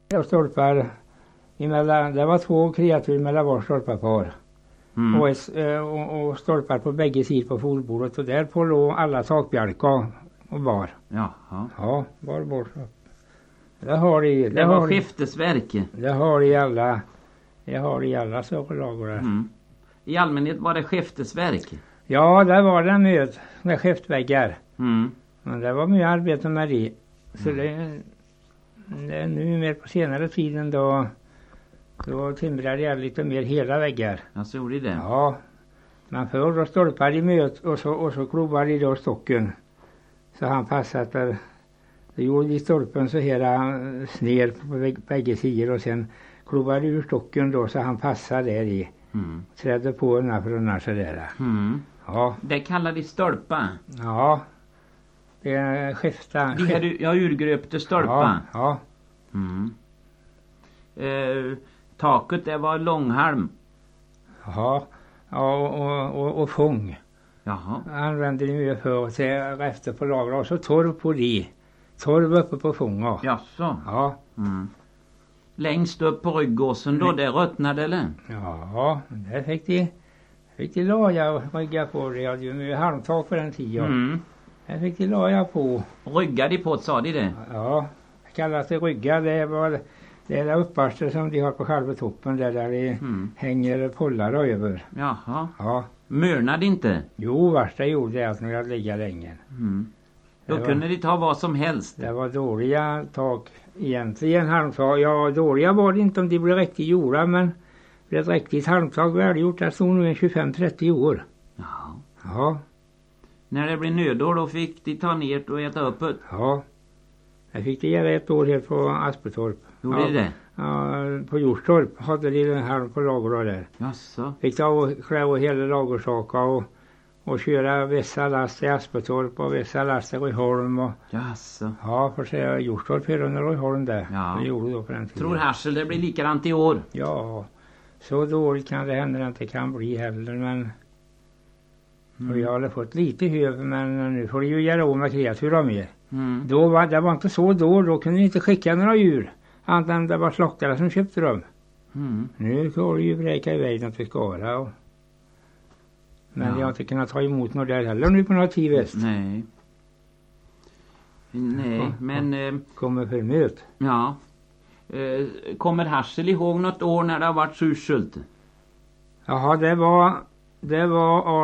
Och stolpar emellan, det var 2 kreatur mellan var stolparpar. Och stolpar på bägge sidor på folbordet. Och där på låg alla takbjälkar och bar. Jaha. Ja, bar. Det var skiftesverk. Det har i alla. Det har i alla sockerlager. I allmänhet var det skiftesverk. Ja, det var det med skiftväggar. Men det var mycket arbete med det. Så det är nu mer på senare tiden då timbrade jag lite mer hela väggar. Jag såg det. Ja. Men förr då stolpade i möt och så klobade då stocken. Så han passade det gjorde i stolpen så hela ner på bägge sidor och sen klobade ur stocken då så han passade där i. Trädde på undan så där. Ja. Det kallar vi stolpa. Ja. Det är skifta. Jag urgröpte stolpa. Ja. Taket det var långhalm. Ja. Och fång. Jaha. Använde det mycket för att se efter på lager och så torv på det. Torv uppe på fånga. Jaså? Ja. Längst upp på ryggåsen då, det ruttnade eller? Ja, där fick de laga och rygga på det. Jag hade ju mycket halmtak på den tiden. Där fick de laga på. Rygga de på, sa de det? Ja, det kallas det rygga. Det är det uppaste som de har på själva toppen där det hänger pollar över. Jaha. Ja. Mörnade inte? Jo, värsta gjorde det att när jag ligger länge. Då kunde de ta vad som helst. Det var dåliga tak egentligen halmtag. Ja, dåliga var det inte om de blev riktigt gjorda, men det är ett riktigt halmtag välgjort. Det stod nog 25-30 år. Ja. När det blev nödår då fick de ta ner och äta upp det? Ja. Jag fick det göra ett år här på Aspetorp. Gjorde det? Ja, på Jorstorp hade de den här på lager där. Jaså? Fick ta och klä och hela lagersaka och köra vissa last i Aspetorp och vissa last i Röjholm. Jaså? Ja, för att säga Jorstorp här under Röjholm där. Ja. Det gjorde då på den tiden. Tror Hassel det blir likadant i år? Ja, så dåligt kan det hända att det kan bli heller, men och jag hade fått lite höv, men nu får det ju göra om med kreatur med. Det var inte så då kunde ni inte skicka några djur. Antingen det var slockare som köpte dem. Nu går det ju bräka iväg något för skara. Men jag har inte kunnat ta emot något där heller nu på något tid väst. Nej, men... kommer för möt. Ja. Kommer Hassel ihåg något år när det har varit surselt? Jaha, det var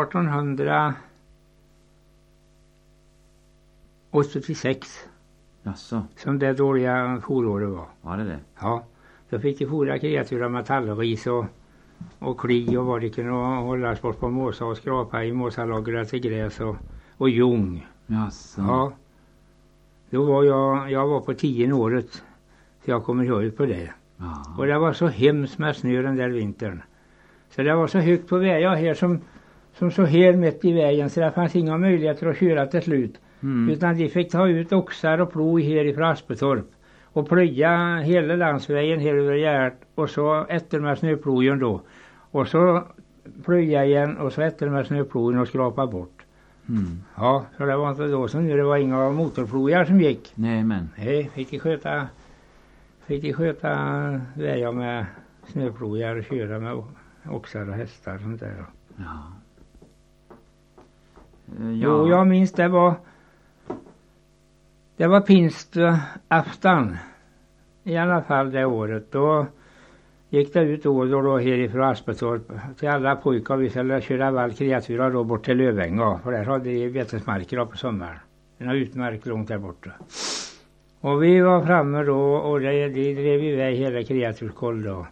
1886. Jaså? Som det dåliga foråret var. Var det? Ja, då fick de fodra kreatur med tallris och kli och vad det kunde hållas bort på måsa och skrapa i måsalagret till gräs och ljung. Jaså? Ja. Då var jag var på 10 året så jag kommer ihåg på det. Ja. Och det var så hemskt med snö den där vintern. Så det var så högt på vägen här som så här mitt i vägen så det fanns inga möjligheter att köra till slut. Utan de fick ta ut oxar och plo här i Aspetorp och plöja hela landsvägen här över Gärt och så efter med snöplogen då. Och så plöja igen och så efter med snöplogen och skrapa bort. Ja, så det var inte då som nu det var inga motorplogar som gick. Nej, men. Nej, fick de sköta vägar med snöplogar och köra med oxar och hästar och sånt där. Ja. Jo, jag minns det var pinstafton i alla fall det året. Då gick det ut då härifrån Aspetorp till alla pojkar. Vi skulle köra vall kreatur då bort till Lövänga. För där hade de betesmarker på sommaren. Den har utmark långt där borta. Och vi var framme då och de drev iväg hela kreaturskoll då.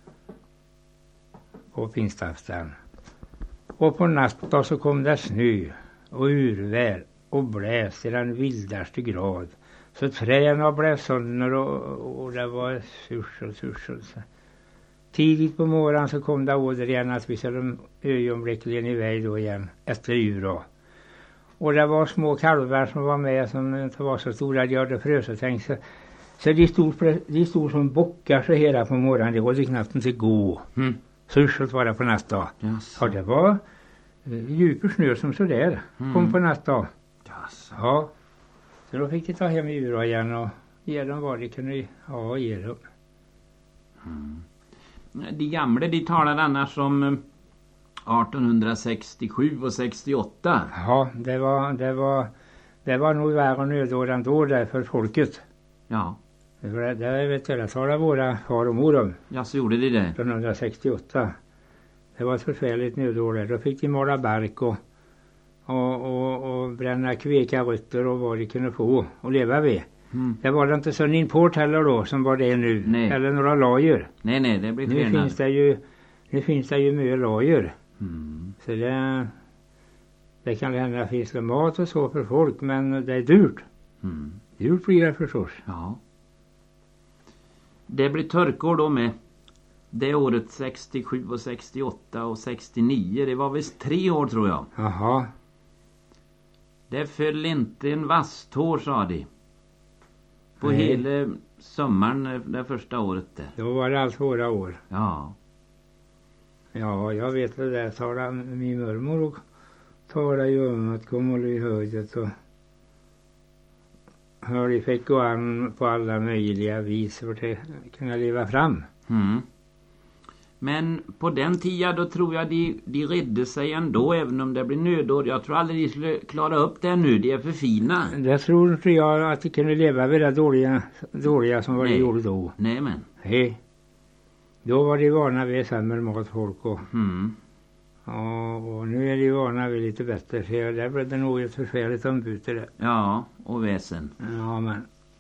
På pinstafton. Och på natten så kom det snö och urvär och bläs i den vildaste grad. Så träna blev sönder och det var sursel. Tidigt på morgonen så kom det åter igen att vi skulle ögonblickligen iväg då igen efter djur då. Och det var små kalvar som var med som inte var så stora att de hade frösat tänkt sig. Så de stod som bockar så hela på morgonen. Det var det knappt inte gå. Surselt var det på nästa. Yes. Ja, det var djup snö som sådär kom på nästa. Yes. Ja. Så då fick de ta hem djur igen och ge dem vad de kunde ha och ge dem. De gamla, de talade annars om 1867 och 68. Ja, det var nog värre nödår än då där för folket. Ja. Det vet jag, det talade våra far och mor om. Ja, så gjorde de det. 1968. Det var ett förfärligt nödår där. Då fick de mala bark och bränna kveka rötter och vad de kunde få och leva vid. Det var det inte så import heller då som var det nu. Nej. Eller några lager. Nej, det blir Nu skillnad. finns det ju mycket lager. Mm. Så det kan hända att det finns mat och så för folk, men det är dyrt. Dyrt blir det förstås. Ja. Det blir törkor då med. Det året 67 och 68 och 69. Det var visst 3 år tror jag. Jaha. Det föll inte en vasstår, sa de. På Nej. hela sommaren det första året där. Då var det allt våra år. Ja. Ja, jag vet det där. Talade min mormor och talade ju om att komma i höjdet och hur de fick gå an på alla möjliga vis för att kunna leva fram. Men på den tiden då tror jag de redde sig ändå, även om det blir nödår. Jag tror aldrig de skulle klara upp det nu. De är för fina. Det tror inte jag att de kunde leva vid det dåliga som var de gjorde då. Nej, men. Hej. Då var de vana vid sämre mat folk och nu är de vana vid lite bättre. Så där blev det nog ett förfärligt ombyte där. Ja, och väsen. Ja, men.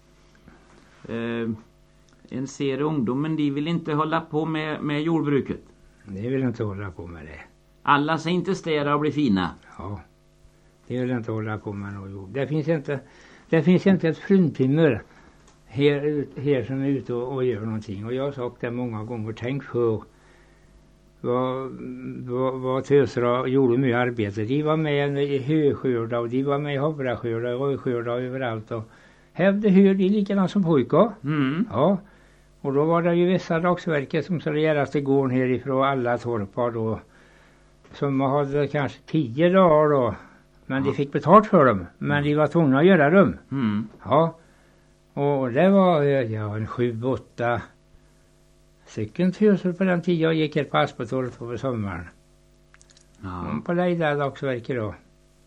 En ser ungdomen, de vill inte hålla på med jordbruket. De vill inte hålla på med det. Alla ska inte städa och bli fina. Ja, de vill inte hålla på med något jord. Det finns inte ett fruntimmer här som är ute och gör någonting. Och jag har sagt det många gånger. Tänk för vad tösra gjorde mycket arbete. De var med i höskörda och de var med i havraskörda och rödskörda överallt. Och hävde hör de likadant som pojkar. Ja. Och då var det ju vissa dagsverker som skulle göras till gården härifrån alla torpar då. Som hade kanske 10 dagar då. Men de fick betalt för dem. Men de var tvungna att göra dem. Ja. Och det var en 7-8 stycken töser på den tiden jag gick ett pass på torp på sommaren. Ja. På lejda dagsverker då.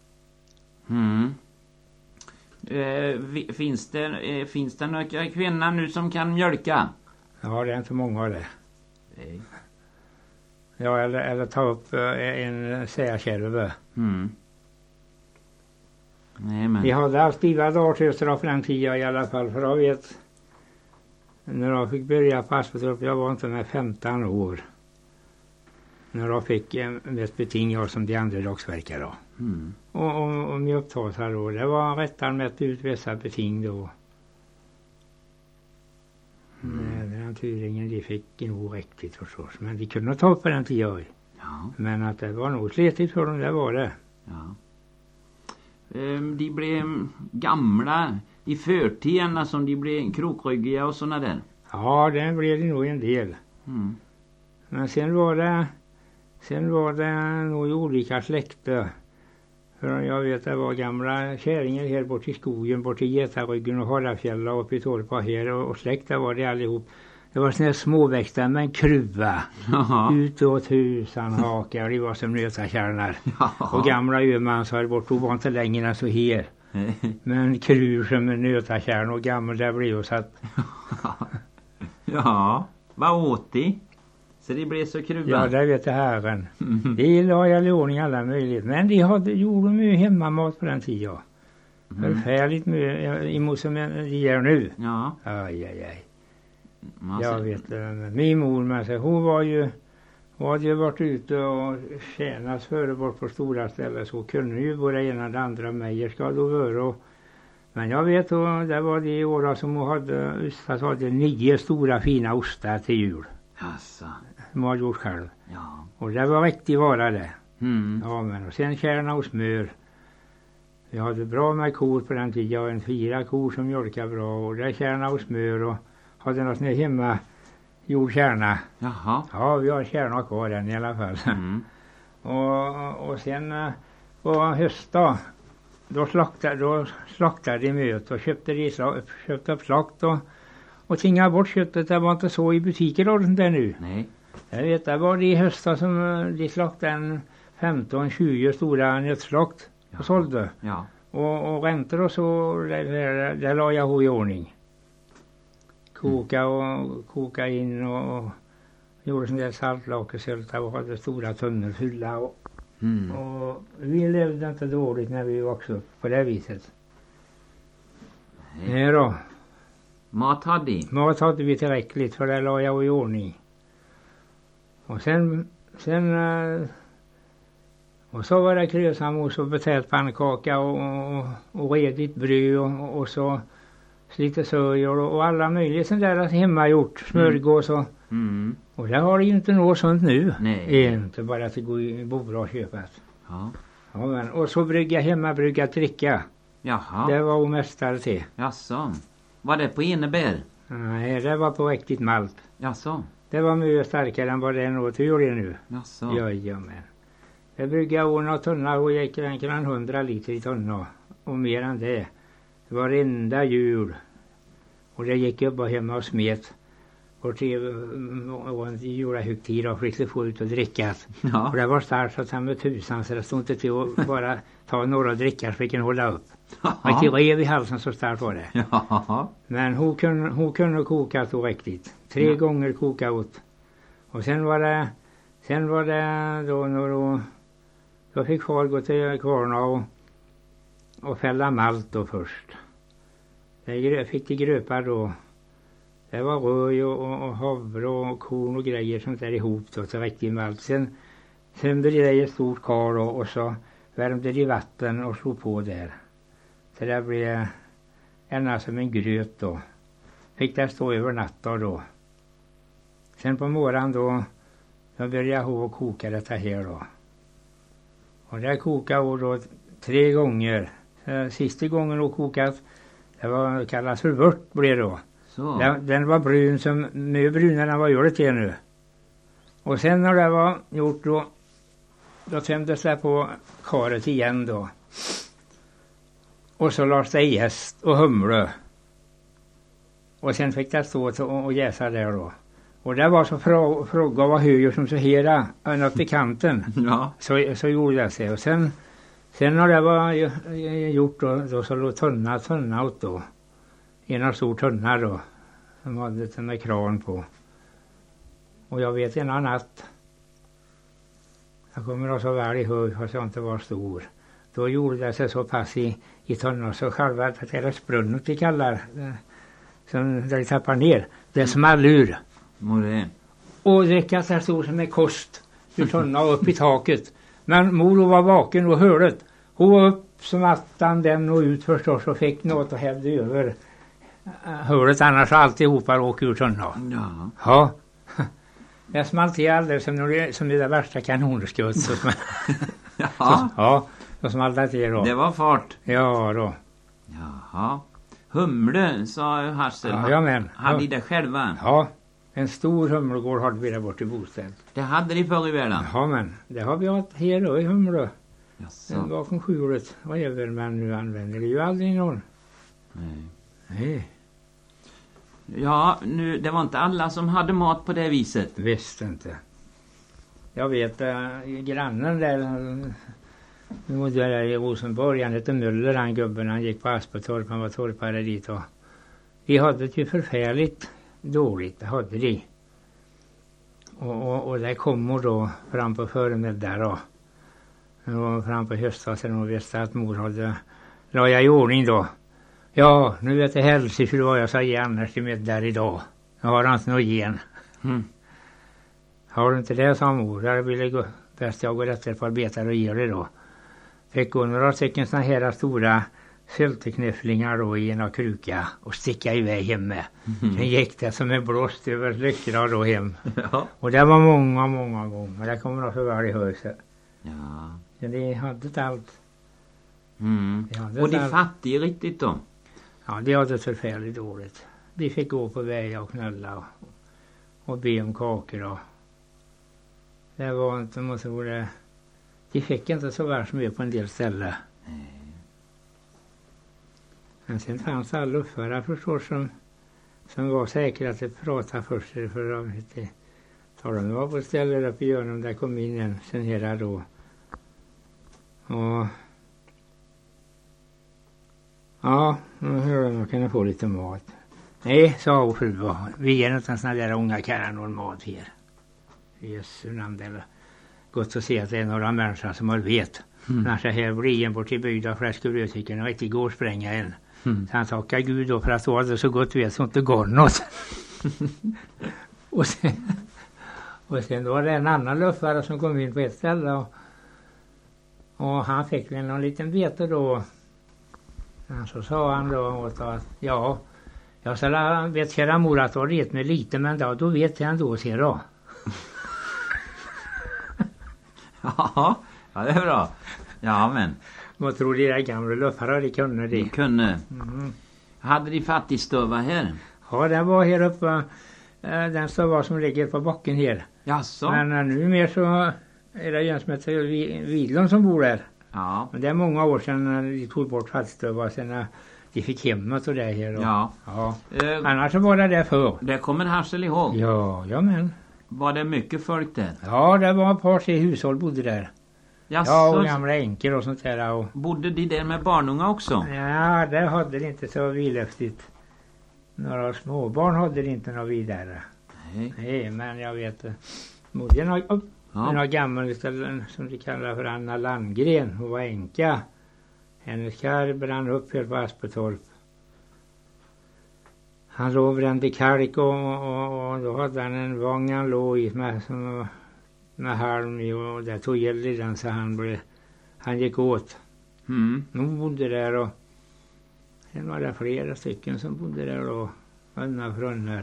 Finns det några kvinnor nu som kan mjölka? Ja, det är inte många av det. Nej. Ja, eller ta upp en säkärve. Nej, men. Vi hade haft stiva dagar töser på den tiden i alla fall. För jag vet, när jag fick börja passbetorp, jag var inte med 15 år. När jag fick ett beting jag som de andra dagsverkar då. Och mjölktasar då. Det var rättan mätt ut vissa beting då. Den turingen de fick nog riktigt förstås. Men de kunde ta upp på den tiden. Ja. Men att det var nog slitigt för dem, det var det. Ja. De blev gamla i förtiden som de blev krokryggiga och såna där. Ja, det blev det nog en del. Men sen var det nog olika släkter. För jag vet det var gamla kärringar här bort i skogen, bort i Getarryggen och Harafjälla och i Torpa här och släkter var det allihop. Det var såna här småväxter med en kruva. Utåt husan hakar, det var som nötakärnar. Och gamla öman så här bort och var inte längre än så här. Men krur som en nötakärn och gammal där blev så att. Ja, vad åt de? Så det blev så kruva? Ja, det vet jag herren. De la jag i ordning alla möjligt. Men de gjorde mycket hemmamat på den tiden. Förfärligt mycket emot som de gör nu. Ja. Aj. Jag vet min mor med sig, hon hade ju varit ute och tjänat före bort på stora ställen, så kunde ju både ena och det andra mejerska då vara. Men jag vet då, det var de åren som hon hade 9 stora fina ostar till jul. Jaså. Som hon hade gjort själv. Ja. Och det var riktigt vara det. Ja, men och sen kärna och smör. Vi hade bra med kor på den tiden. Jag hade 4 kor som mjölkade bra. Och det kärna och smör och hade något ner hemma gjord kärna. Jaha. Ja, vi har kärna kvar den i alla fall. Och sen på höstdag då slaktade de möt och köpte upp slakt och tinga bort köttet. Det var inte så i butiker och sånt där nu. Nej. Jag vet, det var det i höstas som de slaktade en 15-20 stora nötslakt och sålde. Ja. Och räntor och så, det la jag i ordning. Koka in och gjorde sån där saltlakesälta och hade stora tunnor fylla. Och vi levde inte dåligt när vi växte upp på det viset. Nej då. Mat hade vi tillräckligt, för det la jag i ordning. Och sen och så var det krösamos och betalt pannkaka och redigt bröd och så lite sörjor och alla möjliga sånt där hemma gjort. Smörgås och och det har det ju inte något sånt nu. Nej. Inte bara att gå i Bora och köpa. Ja. Ja, men, och så brygga dricka. Jaha. Det var mästare till. Jaså. Var det på enebär? Nej, det var på riktigt malt. Jaså. Det var mycket starkare än vad det är något du gjorde nu. Jaså. Jajamän. Det brygga ordna tunna och gick en 100 liter i tunna. Och mer än det. Det var enda jul. Och det gick upp och hemma och smet. Och till julahögtid och fick få ut och dricka. Ja. Och det var starkt så att han med tusan, så det stod inte till att bara ta några drickar så fick han hålla upp. Och till rev i halsen så starkt var det. Ja. Men hon kunde koka så riktigt. 3 gånger koka åt. Och sen var det då fick far gå till kvarna och fälla malt då först. Det fick de gröpa då. Det var röj och havre och korn och grejer sånt där ihop då till riktigt malt. Sen blev det ett stort kar och så värmde de vatten och slog på där. Så det blev ena som en gröt då. Fick det stå över natten då. Sen på morgonen då började jag koka detta här då. Och det kokade då 3 gånger. Sista gången då kokat, det kallas för vört blev då. Så. Den var brun som mer brun än vad gör det till nu. Och sen när det var gjort då tömdes det på karet igen då. Och så lades det jäst och humle. Och sen fick det stå och jäsa där då. Och det var så fråga var höger som så hela något i kanten. Ja. Så gjorde det sig. Och sen när det var gjort då så låg tunna åt då. En stor tunna då. Som hade den med kran på. Och jag vet en annan natt. Jag kommer också väl ihåg fast jag inte var stor. Då gjorde det sig så pass i tunnan så själva att det är sprunnet de kallar. Som där de tappar ner. Det small ur. Och dricka så stor som en kost. Ur tunna upp i taket. Men mor var vaken och hörde. Hon var upp som attan den och ut förstås och fick något och hävde över hördet, annars alltihopa åker ur tunnan. Ja. Ja. Jag smalt till alldeles som det där värsta kanonskutt. Ja. Ja, då smalt det till då. Det var fart. Ja då. Jaha. Humle, sa Hassel. Ja, men. Hade det själva? Ja, en stor humlegård hade vi där bort i bostad. Det hade de förr i världen? Ja, men det har vi haft här då i Humle. Jaså. Bakom skjulet. Vad är väl man nu använder det ju aldrig någon. Nej. Ja, det var inte alla som hade mat på det viset. Visst inte. Jag vet grannen där i Rosenborg, han hette Möller, han gubben, han gick på Aspetorp, han var torpare dit och de hade det ju förfärligt dåligt, det hade de. Och det kommer då fram på förmiddagen då. Och fram på höstfasen och visste att mor hade la jag i ordning då. Ja, nu vet jag hälsigt för vad jag sa ge annars till mig där idag. Jag har inte något gen. Har du inte det, sa mor? Där ville gå bäst jag går efter på arbetar och ger det då. Fick gå några stycken såna här stora sylteknäfflingar då i en kruka och sticka iväg hemma. Sen gick det som en blåst över lyckra då hem. Ja. Och det var många gånger. Det kommer också väl i huset. Ja. Så det hade inte allt. Och de fattiga riktigt då? Ja, det hade förfärligt dåligt. Vi fick gå på vägar och knulla och be om kakor och det var inte, måste vara, de fick inte så värst mycket på en del ställen. Men sen fanns alla uppförare förstås som som var säkra att det pratade först, för de inte talade var på stället uppe i Jörnum. Där kom in en sen hela då. Och ja, nu hörde man kunna få lite mat. Nej, sa hon själv. Vi är inte en sån där unga karlar någon mat här. Jesu namn, eller gott att se att det är några människor som har vet. När så här blir en bort i bygda fläsk och bröd tycker en riktigt går spränga en. Så han tackar Gud då för att så hade så gott vet så inte går något. och sen då var det en annan luffare som kom in på ett ställe och han fick väl någon liten vete då. Så sa han då åt att ja, jag vet kära mor att det var rätt med lite, men då vet jag ändå, ser då. Ja, det är bra. Ja, men. Vad tror de där gamla luffare, de kunde det? De kunde. Hade de fattigstöva här? Ja, den var här uppe. Den stöva som ligger på backen här. Jaså? Men nu mer så är det en som heter Vidlund som bor där. Ja. Men det är många år sedan de tog bort fattigstöva, sen de fick hemmet och det här. Och, ja. Annars så var det där för. Det kommer Hassel ihåg? Ja, men. Var det mycket folk där? Ja, det var ett par tre hushåll bodde där. Jaså? Ja, och gamla änkor och sånt där. Och bodde de där med barnunga också? Ja, det hade det inte så vidlöftigt. Några småbarn hade det inte något vidare. Nej, men jag vet. Modern har gammal som de kallar för Anna Landgren. Hon var änka. Hennes karl brann upp här på Aspetorp. Han låg brände kalk och då hade han en vagn han låg i med halm i, och där tog eld i den så han gick åt. Hon bodde där och sen var det flera stycken som bodde där och undan frunnar.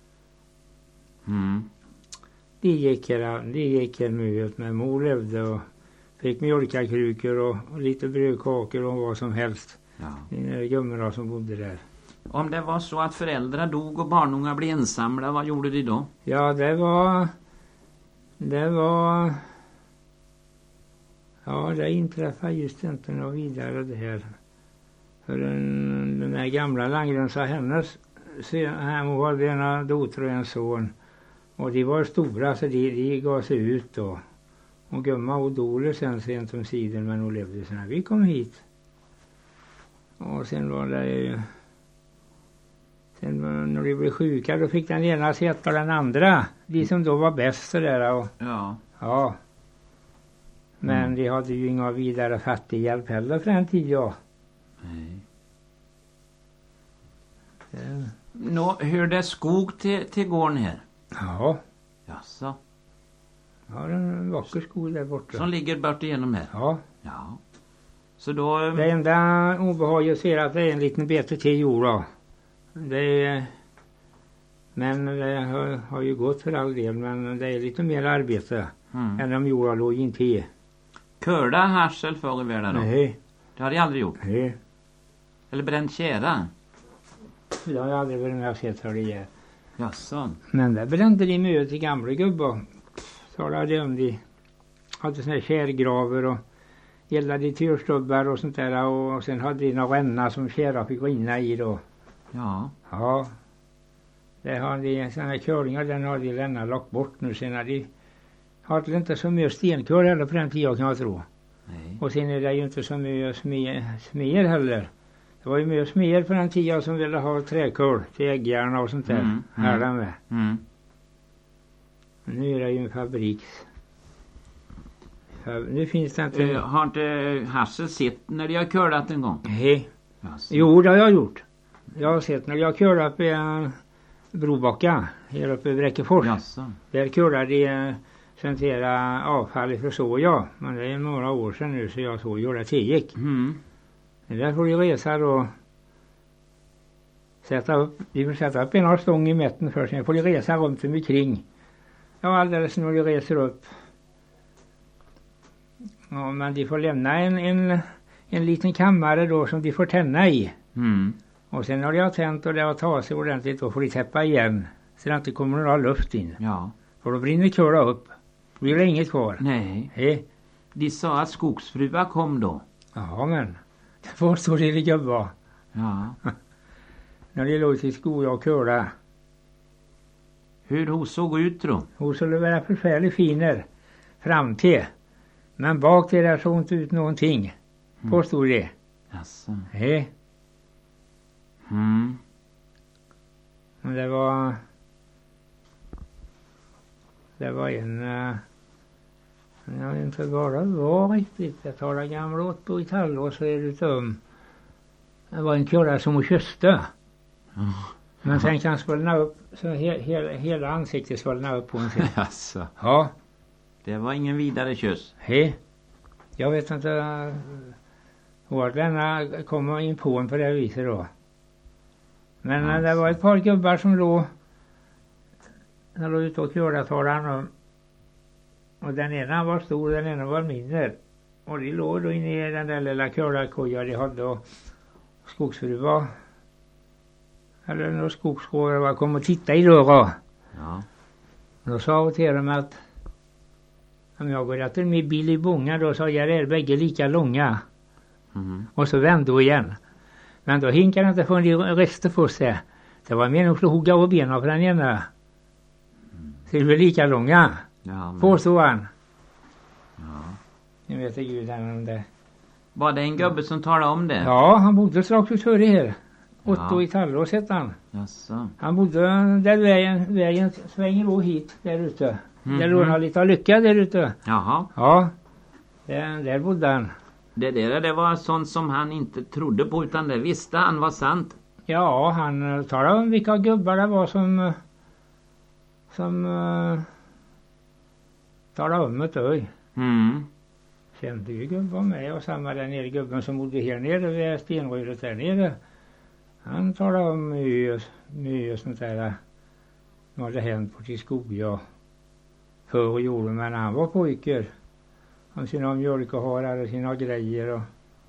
De gick här mycket, men mor levde och fick mjölkakrukor och lite brödkakor och vad som helst. Ja. Gummorna som bodde där. Om det var så att föräldrar dog och barnungar blev ensamma, vad gjorde de då? Ja, det var ja, det inträffade just inte något vidare det här. För den här gamla Landgren sa hennes hon var ena dotter och en son. Och de var stora så de gav sig ut då. Och gumma och dole sen sent om sidan, men hon levde sen när vi kom hit. Och sen var det sen när de blev sjuka då fick den ena sätta den andra. De som då var bäst så där. Och, ja. Men de hade ju inga vidare fattighjälp heller för en tid, ja. Nej. Nå, hur det skog till gården här? Ja. Jaså? Ja, en vacker skog där borta. Som ligger bort igenom här? Ja. Så då... Det enda obehaget ser att det är en liten bete till jord då. Men det har ju gått för all del, men det är lite mer arbete än om jorden låg in till. Körda harsel förr i världen då? Nej. Det har de aldrig gjort? Nej. Eller bränt kära? Det har jag aldrig varit med och sett hur det är. Jaså? Men det brände de med till gamla gubbar. Talade om de hade såna här kärgraver och eldade i tyrstubbar och sånt där. Och sen hade de några ränna som kära fick rinna i då. Ja. Ja. Det har de såna här köringar, den har de lämnat lagt bort nu. Sen hade de inte så mycket stenkör heller på den tiden kan jag tro. Nej. Och sen är det ju inte så mycket smer heller. Det var ju mycket smer på den tiden som ville ha träkol till äggarna och sånt där. Här är med. Nu är det ju en fabrik. Nu finns det inte... har inte Hassel sett när de har körat en gång? Nej. Jo, det har jag gjort. Jag har sett när jag har körat på Brobacka här uppe i Bräckefors. Jaså. Där körade de sentera avfall för så, ja. Men det är några år sedan nu så jag så gjorde det gick. Där får de resa då. Vi får sätta upp en stång i mätten först. Sen får de resa runt omkring. Ja, alldeles när de reser upp. Ja, men de får lämna en liten kammare då som de får tända i. Och sen när de har tänt och det har tagit sig ordentligt då får de täppa igen. Så det inte kommer några luft in. Ja. För då brinner köra upp. Då blir det inget kvar. Nej. De sa att skogsfruar kom då. Ja, men det får stå det gubbar. Ja. när de låg till skola och köra. Hur hon såg ut då? Hon skulle vara förfärligt finer fram till. Men bak till där såg hon inte ut någonting. Påstod det. Jaså. Nej. Men det var en jag vet inte bara var riktigt. Jag tar det gamla åt på Italien och så är det dum. Det var en kura som hon kysste. Men sen kan svullna upp så hela ansiktet svullna upp på en sig. Jaså. Ja. Det var ingen vidare kyss. Hej. Jag vet inte var denna kommer in på en på det viset då. Men det var ett par gubbar som låg ute och körde och den ena var stor och den ena var mindre. Och de låg då inne i den där lilla körarkoja de hade och skogsfruva eller någon skogsgård kom och tittade i dörren. Ja. Då sa hon till dem att om jag går efter med bil i bunga då sa jag är bägge lika långa. Och så vände hon igen. Men då hinkade inte från de rester på sig. Det var meningen att hugga av benen för den ena. Så det var lika långa. Ja, men... Påstod han. Ja. Jag vet inte Gud om det. Var det en gubbe som talade om det? Ja, han bodde strax utöver det här. Otto i Tallås hette han. Jaså. Han bodde där vägen svänger då hit där ute. Där låg han lite lycka där ute. Jaha. Ja, där bodde han. Det var sånt som han inte trodde på utan det visste han var sant. Ja, han talade om vilka gubbar det var som talade om ett öj. Kände ju gubbar med och samma den nere gubben som bodde här nere vid stenröret där nere. Han talade om mycket sånt där som hade hänt på till skoga förr och gjorde men han var pojkar. Om sina mjölkahar och sina grejer. Och...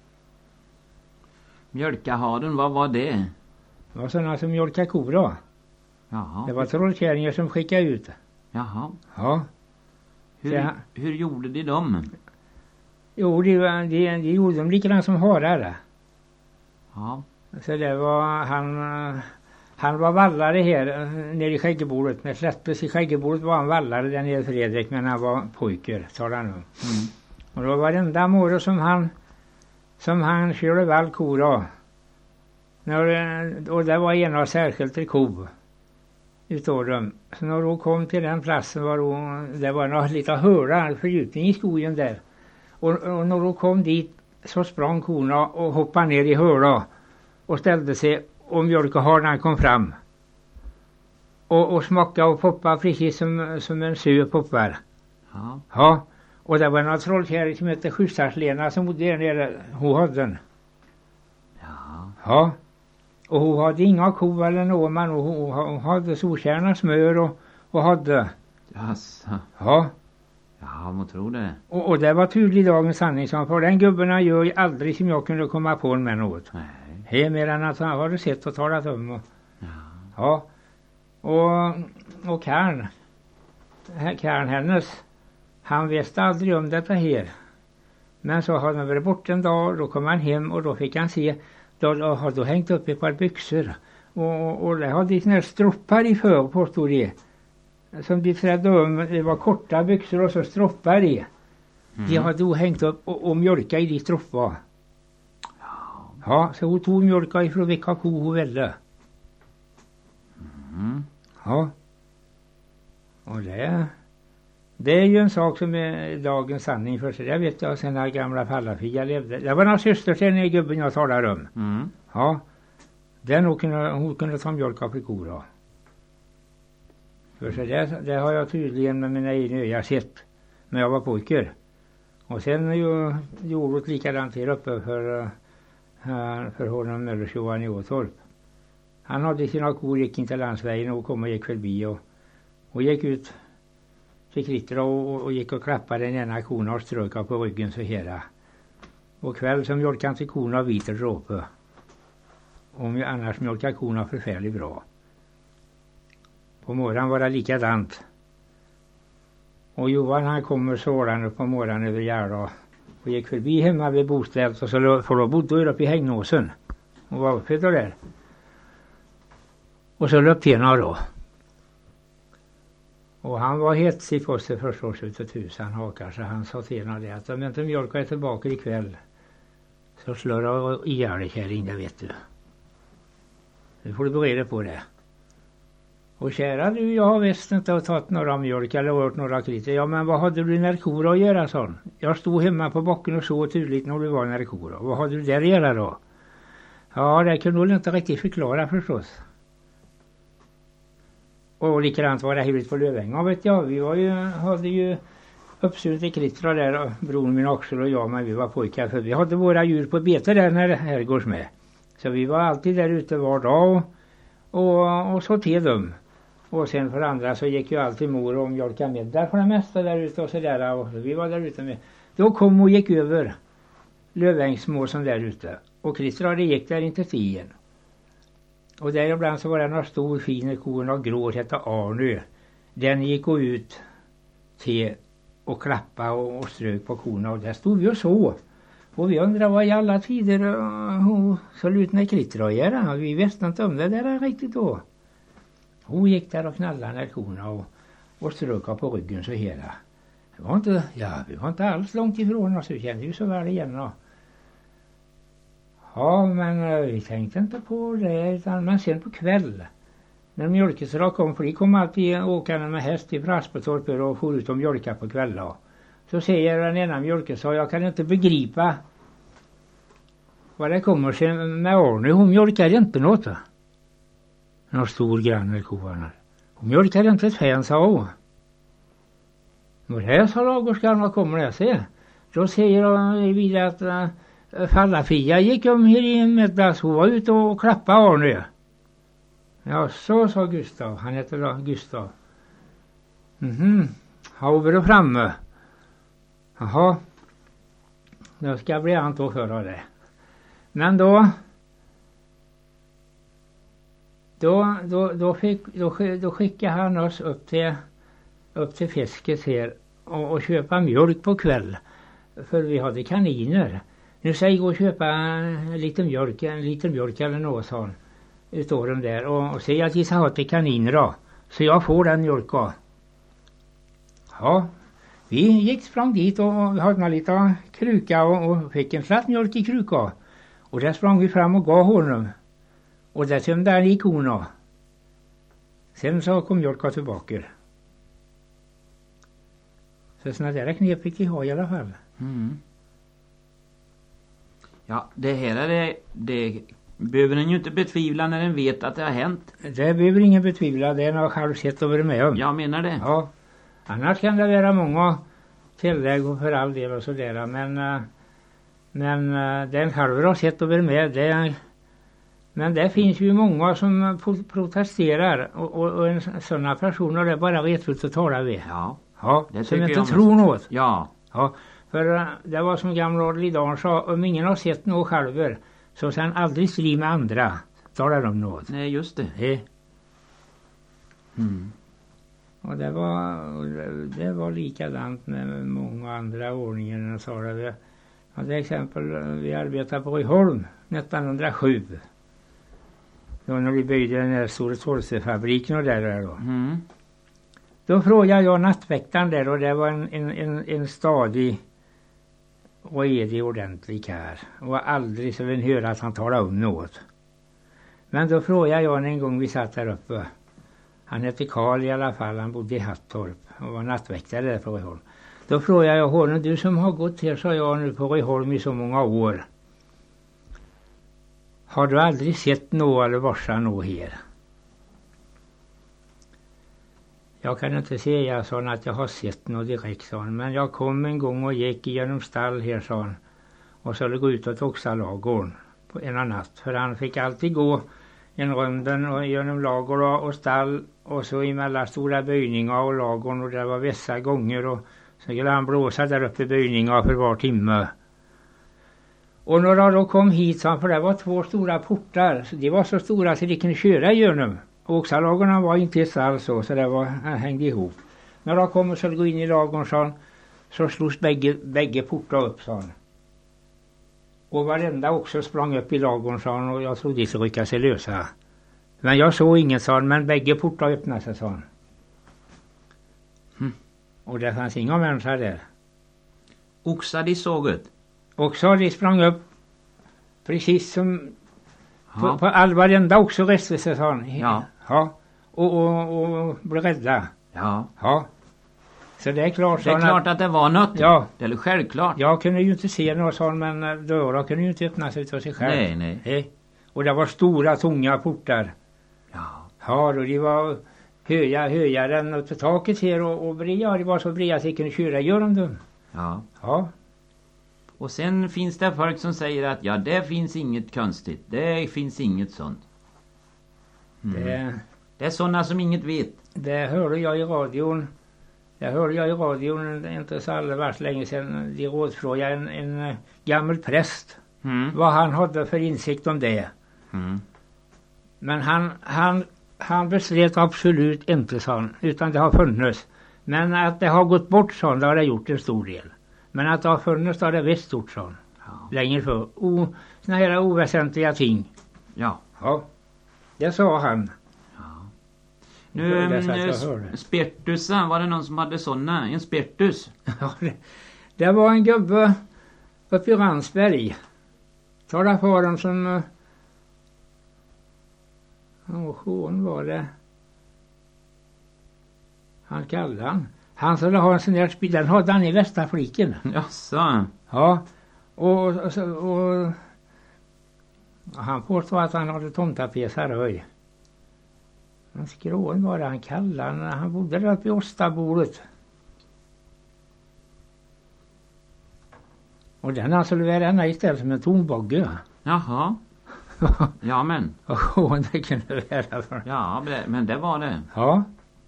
Mjölkaharen, vad var det? Det var sådana som mjölkade kor då. Jaha. Det var trollkärringar som skickade ut. Jaha. Ja. Hur gjorde de dem? Jo, de gjorde dem likadant som harar. Ja. Så det var han var vallare här nere i Skäggebordet. När släpptes i Skäggebordet var han vallare där nere Fredrik men han var pojker, talade han om. Och då var det enda morgon som han körde vall kor av. Och det var ena särskilt till ko utav dem. Så när de kom till den platsen det var några lite höra fördjupning i skogen där. Och när de kom dit så sprang korna och hoppade ner i höra och ställde sig och mjölkaharna kom fram. Och smakade och poppade precis som en sö poppar. Ja. Ja. Och det var några trollkärring som hette Skjutsarslena som bodde där nere. Hon hade den. Ja. Ja. Och hon hade inga ko eller någon man. Hon hade solkärna smör och hade. Jaså. Ja. Ja, man tror det. Och det var tydlig dagens sanning. Som för den gubbarna gör ju aldrig som jag kunde komma på med något. Nej. Hej mer än att han hade sett och talat om. Och, ja. Och Karn hennes. Han visste aldrig om detta här. Men så hade han varit bort en dag. Då kom han hem och då fick han se. Då hade han hängt upp ett par byxor. Och det hade såna här stroppar i för påstod det. Som de trädde om. Det var korta byxor och så stroppar i. De hade då hängt upp och mjölka i de stroppar. Ja, så hon tog mjölka ifrån vilka ko hon ville. Ja. Och det är ju en sak som är dagens sanning för sig. Det vet jag sen när gamla Fallafia levde. Det var några syster till den gubben jag talar om. Ja. Hon kunde ta mjölka på kor då. För så det har jag tydligen med mina egna ögon sett när jag var pojkar. Och sen gjorde det likadant här uppe för honom Möllersjohan i Åtorp. Han hade sina kor, gick in till landsvägen och kom och gick förbi och gick ut till Kritter och gick och klappade den ena korna och ströka på ryggen så här. Och kväll så mjölkade han till korna vit dråpe. Annars mjölkade korna förfärligt bra. På morgonen var det likadant. Och Johan han kommer sårande på morgonen över Gärda och gick förbi hemma vid bostädet och så för då bodde jag uppe i Hägnåsen och var uppe där. Och så löp ena då. Och han var hetsig på sig förstås utav tusen hakar, så han sa till henne det att om inte mjölk är tillbaka ikväll så slår jag ihjäl dig här inne, vet du. Nu får du bereda på det. Och kära du, jag har visst inte tagit några mjölk eller hört några kriter. Ja, men vad hade du när kor att göra, sån? Jag stod hemma på backen och så tydligt när du var när kor. Vad hade du där att göra då? Ja, det kunde du inte riktigt förklara förstås. Och likadant var det huvudet på Lövänga, vet jag. Vi hade ju uppslutit kritra där, bror min Axel och jag, men vi var pojkar. För vi hade våra djur på bete där när det här går med. Så vi var alltid där ute var dag och så till dem. Och sen för andra så gick ju alltid mor och mjölka med där för det mesta där ute och sådär. Och vi var där ute med. Då kom och gick över Lövängsmåsen där ute. Och kritra det gick där inte tiden. Och där ibland så var det några stor fin kon och grå hette Arnö. Den gick ut till och klappa och strök på korna, och där stod vi och så. Och vi undrade vad i alla tider hon så lutna kritra göra. Vi visste inte om det där riktigt då. Hon gick där och knallade när korna och strök på ryggen så hela. Vi var inte alls långt ifrån oss, vi kände ju så väl igen då. Ja, men vi tänkte inte på det, men sen på kväll när mjölkesra kom, för de kom alltid åkande med häst i Praspetorp och for ut och mjölka på kvällen. Så säger den ena mjölkesra, jag kan inte begripa vad det kommer sen med Arne. Hon mjölkar inte något. Någon stor granne kovarna. Hon mjölkar inte ett fän, sa hon. Och här, sa lagorskan, vad kommer det se? Då säger hon vidare att Falla-Fia gick om här i middags. Hon var ute och klappade Arne. Ja, så sa Gustav. Han heter då Gustav. Har vi då framme? Jaha. Då ska bli han att höra det. Men då skickade han oss upp till fisket här och köpa mjölk på kväll. För vi hade kaniner. Nu säger jag att köpa en liten mjölk eller något sånt utav dem där. Och säger att jag ska ha till kaniner då. Så jag får den mjölka. Ja, vi sprang dit och hade en liten kruka och fick en slatt mjölk i kruka. Och där sprang vi fram och gav honom. Och där tömde han i korna. Sen så kom mjölka tillbaka. Så sådana där knep fick vi ha i alla fall. Mm. Ja, det här det behöver en ju inte betvivla när en vet att det har hänt. Det behöver ingen betvivla, det är något själv sett och varit med om. Jag menar det. Ja, annars kan det vara många tillägg och för all del och sådär. Men den själv har sett och varit med. Men det finns ju många som protesterar. Och en sådana personer är bara retfullt att tala med. Ja, det som inte tror något. Ja. För det var som gamla Lidan sa, om ingen har sett något själver så sen aldrig strid med andra. Talar de något. Nej, just det. Och det var likadant med många andra ordningar. Så det till exempel, vi arbetade på Röjholm 1907. Då när vi byggde den här stora torsefabriken och där då. Då frågade jag nattväktaren där, och det var en stadig och redig ordentlig kär. Och aldrig så vill höra att han talade om något. Men då frågade jag en gång vi satt där uppe. Han hette Karl i alla fall, han bodde i Hattorp och var nattväktare där på Röjholm. Då frågade jag honom, du som har gått här, sa jag, nu på Röjholm i så många år. Har du aldrig sett något eller varsa något här? Jag kan inte säga sån att jag har sett något direkt sån, men jag kom en gång och gick igenom stall här sån. Och så skulle gå ut åt Oxalagården på en natt. För han fick alltid gå en runden och genom lagor och stall och så emellan stora böjningar och lagorn, och det var vissa gånger, och så skulle han blåsa där uppe i böjningar för var timme. Och några då kom hit, för det var 2 stora portar. Så de var så stora så de kunde köra igenom. Oxalagorna var inte i stall så det var, hängde ihop. När de kom och skulle gå in i lagorn så slogs bägge portar upp sån. Och varenda också sprang upp i lagorn sån, och jag trodde de skulle rycka sig lösa. Men jag såg ingen sån, men bägge portar öppnade sig sån. Och det fanns inga människor där. Oxar de såg ut? Också de sprang upp precis som på all varenda också reste sig sån. Ja. Ja. Och blev rädda. Ja. Ja. Så det är klart. Det är klart att det var något. Ja. Det är självklart. Jag kunde ju inte se något sånt, men dörrar kunde ju inte öppna sig av sig själv. Nej. Och det var stora, tunga portar. Ja. Ja, och de var höjare än upp till taket här och breda. Det var så breda att jag kunde köra genom dem. Ja. Ja. Och sen finns det folk som säger att ja, det finns inget konstigt. Det finns inget sånt. Det är sådana som inget vet. Det hörde jag i radion. Inte så alldeles länge sedan. De rådfrågade en gammal präst. Vad han hade för insikt om det. Men han bestred absolut inte sån. Utan det har funnits. Men att det har gått bort sån, det har det gjort en stor del. Men att det har funnits, det har det visst stort sån. Ja. Längre för. Såna här oväsentliga ting. Ja. Ja. Det sa han. Nu, spirtusen, var det någon som hade sådana? En spirtus? Ja, det var en gubbe uppe i Ransberg. Tala för dem som... hon var det. Han kallade han. Han skulle ha en sån där spil. Den hade han i Västafriken. Jaså? Ja. Och han påstod att han hade tomtapesar höj. En skrån var det han kallade när han bodde där uppe i Åstabordet. Och den han skulle vara denna istället som en tonbogge. Jaha. Ja, men. Och det kunde vara för. Ja, men det var det. Ja.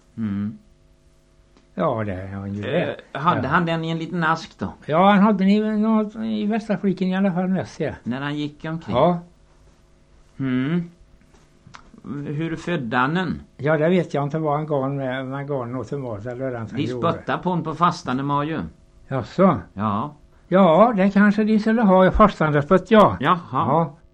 Ja, det var ju det. Hade han den i en liten ask då? Ja, han hade den i Västafriken i alla fall med sig. När han gick omkring? Ja. Hur födde han den? Ja, det vet jag inte vad han gav med. Man gav något till mat eller han de spöttade på honom på fastande mage. Jaså? Ja. Ja, det kanske de skulle ha i fastande spött, ja. Jaha. Ja.